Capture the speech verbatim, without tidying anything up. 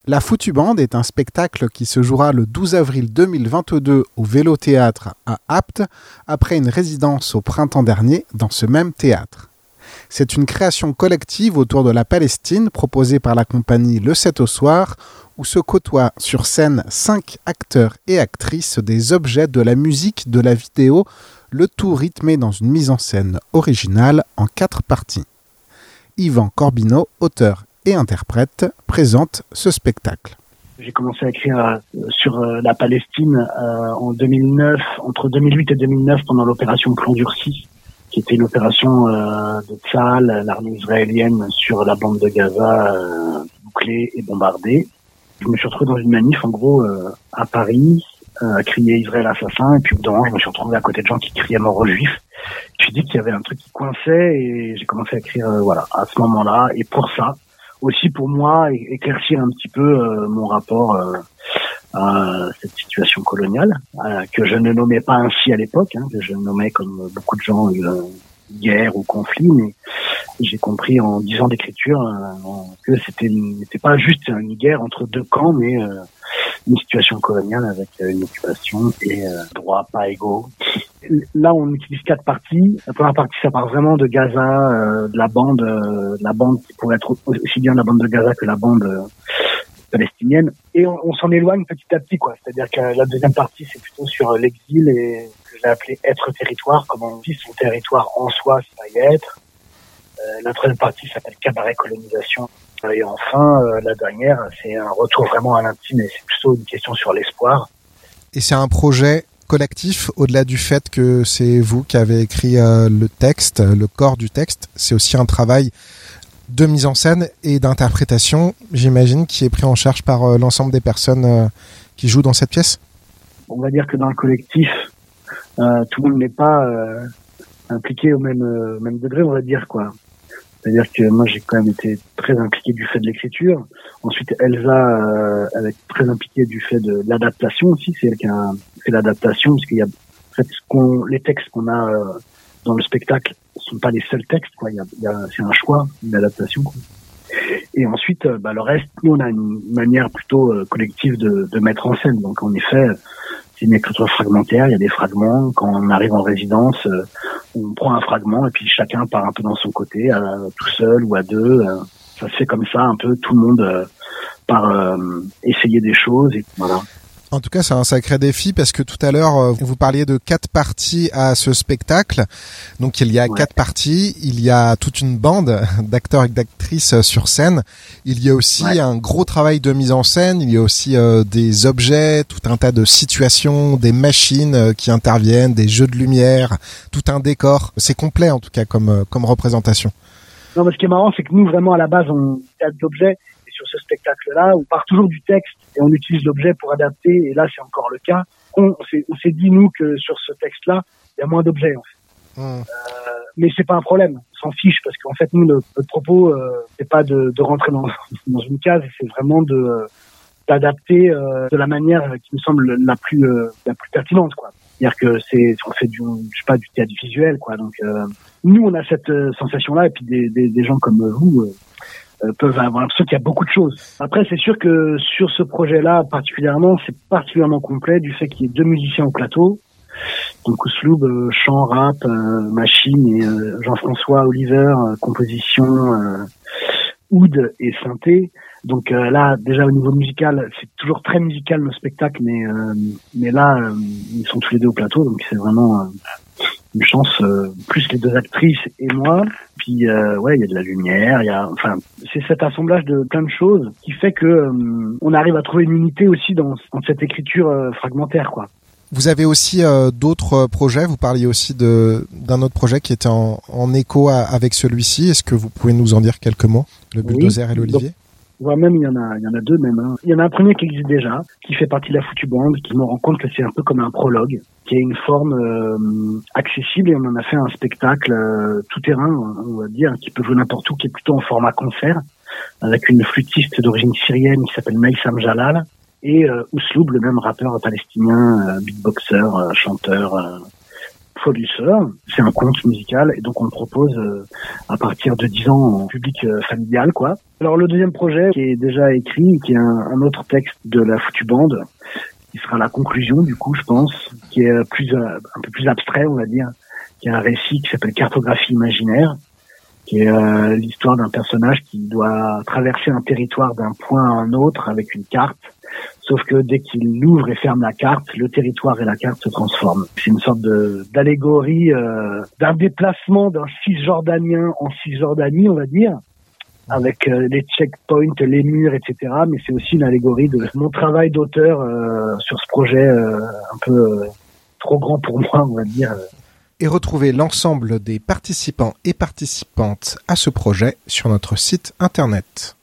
La Foutue Bande est un spectacle qui se jouera le douze avril deux mille vingt-deux au Vélo Théâtre à Apt, après une résidence au printemps dernier dans ce même théâtre. C'est une création collective autour de la Palestine proposée par la compagnie Le sept au soir, où se côtoient sur scène cinq acteurs et actrices des objets de la musique, de la vidéo, le tout rythmé dans une mise en scène originale en quatre parties. Yvan Corbineau, auteur et interprète, présente ce spectacle. J'ai commencé à écrire euh, sur euh, la Palestine euh, en deux mille neuf, entre deux mille huit et deux mille neuf, pendant l'opération Plomb Durci, qui était une opération euh, de Tsahal, l'armée israélienne, sur la bande de Gaza, euh, bouclée et bombardée. Je me suis retrouvé dans une manif, en gros, euh, à Paris, euh, à crier Israël assassin, et puis au bout d'un moment, je me suis retrouvé à côté de gens qui criaient mort aux Juifs. Je me suis dit qu'il y avait un truc qui coinçait, et j'ai commencé à écrire, euh, voilà, à ce moment-là, et pour ça, aussi pour moi, éclaircir un petit peu euh, mon rapport euh, à cette situation coloniale, euh, que je ne nommais pas ainsi à l'époque, hein, que je nommais comme beaucoup de gens euh, guerre ou conflit, mais j'ai compris en dix ans d'écriture euh, que c'était c'était pas juste une guerre entre deux camps, mais euh, une situation coloniale avec euh, une occupation et euh, droits pas égaux. Là, on utilise quatre parties. La première partie, ça part vraiment de Gaza, euh, de la bande, euh, de la bande qui pourrait être aussi bien la bande de Gaza que la bande euh, palestinienne. Et on, on s'en éloigne petit à petit, quoi. C'est-à-dire que la deuxième partie, c'est plutôt sur l'exil et que j'ai appelé être territoire, comment on vit son territoire en soi, c'est pas y être. Euh, la troisième partie s'appelle cabaret colonisation. Et enfin, euh, la dernière, c'est un retour vraiment à l'intime et c'est plutôt une question sur l'espoir. Et c'est un projet collectif, au-delà du fait que c'est vous qui avez écrit euh, le texte, le corps du texte, c'est aussi un travail de mise en scène et d'interprétation, j'imagine, qui est pris en charge par euh, l'ensemble des personnes euh, qui jouent dans cette pièce. On va dire que dans le collectif, euh, tout le monde n'est pas euh, impliqué au même, euh, même degré, on va dire, quoi. C'est-à-dire que moi, j'ai quand même été très impliqué du fait de l'écriture. Ensuite, Elsa, euh, elle est très impliquée du fait de l'adaptation aussi. C'est elle qui a fait l'adaptation, parce qu'il y a, en fait, ce qu'on, les textes qu'on a euh, dans le spectacle sont pas les seuls textes, quoi. Il y a, il y a, c'est un choix, une adaptation, quoi. Et ensuite, euh, bah, le reste, nous, on a une manière plutôt euh, collective de, de mettre en scène. Donc, en effet, c'est une écriture fragmentaire. Il y a des fragments. Quand on arrive en résidence, euh, on prend un fragment et puis chacun part un peu dans son côté, euh, tout seul ou à deux. Euh, ça se fait comme ça, un peu tout le monde euh, part euh, essayer des choses et voilà. En tout cas, c'est un sacré défi parce que tout à l'heure, vous parliez de quatre parties à ce spectacle. Donc, il y a ouais. quatre parties. Il y a toute une bande d'acteurs et d'actrices sur scène. Il y a aussi ouais. un gros travail de mise en scène. Il y a aussi euh, des objets, tout un tas de situations, des machines euh, qui interviennent, des jeux de lumière, tout un décor. C'est complet, en tout cas, comme, euh, comme représentation. Non, mais ce qui est marrant, c'est que nous, vraiment, à la base, on a d'objets. Sur ce spectacle-là, on part toujours du texte et on utilise l'objet pour adapter, et là c'est encore le cas. On, on, s'est, on s'est dit, nous, que sur ce texte-là, il y a moins d'objets, en fait. Mmh. Euh, mais c'est pas un problème, on s'en fiche, parce qu'en fait, nous, le, notre propos, euh, c'est pas de, de rentrer dans, dans une case, c'est vraiment de, d'adapter euh, de la manière qui me semble la plus, euh, la plus pertinente, quoi. C'est-à-dire que c'est, on fait du, je sais pas, du théâtre visuel, quoi. Donc, euh, nous, on a cette euh, sensation-là, et puis des, des, des gens comme vous, euh, Euh, peuvent avoir l'impression qu'il y a beaucoup de choses. Après, c'est sûr que sur ce projet-là, particulièrement, c'est particulièrement complet du fait qu'il y ait deux musiciens au plateau. Donc, Ousloub, euh, chant, rap, euh, machine, et euh, Jean-François Oliver, euh, composition, euh, oud et synthé. Donc euh, là, déjà au niveau musical, c'est toujours très musical le spectacle, mais euh, mais là, euh, ils sont tous les deux au plateau, donc c'est vraiment euh, une chance, euh, plus les deux actrices et moi. Puis euh, ouais, il y a de la lumière, il y a, enfin, c'est cet assemblage de plein de choses qui fait que euh, on arrive à trouver une unité aussi dans, dans cette écriture euh, fragmentaire, quoi. Vous avez aussi euh, d'autres projets. Vous parliez aussi de d'un autre projet qui était en, en écho à, avec celui-ci. Est-ce que vous pouvez nous en dire quelques mots? Le Bulldozer oui. et l'Olivier. Voire même, il y en a, il y en a deux même. Hein. Il y en a un premier qui existe déjà, qui fait partie de la Foutue Bande, qui me rend compte que c'est un peu comme un prologue, qui a une forme euh, accessible, et on en a fait un spectacle euh, tout terrain, on va dire, qui peut jouer n'importe où, qui est plutôt en format concert, avec une flûtiste d'origine syrienne qui s'appelle Maïsam Jalal, et euh, Ousloub, le même rappeur palestinien, euh, beatboxer, euh, chanteur, euh, Producer. C'est un conte musical et donc on le propose euh, à partir de dix ans en public euh, familial, quoi. Alors le deuxième projet qui est déjà écrit, qui est un, un autre texte de la foutue bande, qui sera la conclusion du coup, je pense, qui est plus euh, un peu plus abstrait, on va dire, qui est un récit qui s'appelle Cartographie imaginaire, qui est euh, l'histoire d'un personnage qui doit traverser un territoire d'un point à un autre avec une carte. Sauf que dès qu'il ouvre et ferme la carte, le territoire et la carte se transforment. C'est une sorte de d'allégorie euh, d'un déplacement d'un Cisjordanien en Cisjordanie, on va dire, avec euh, les checkpoints, les murs, et cetera. Mais c'est aussi une allégorie de mon travail d'auteur euh, sur ce projet euh, un peu euh, trop grand pour moi, on va dire. Et retrouvez l'ensemble des participants et participantes à ce projet sur notre site internet.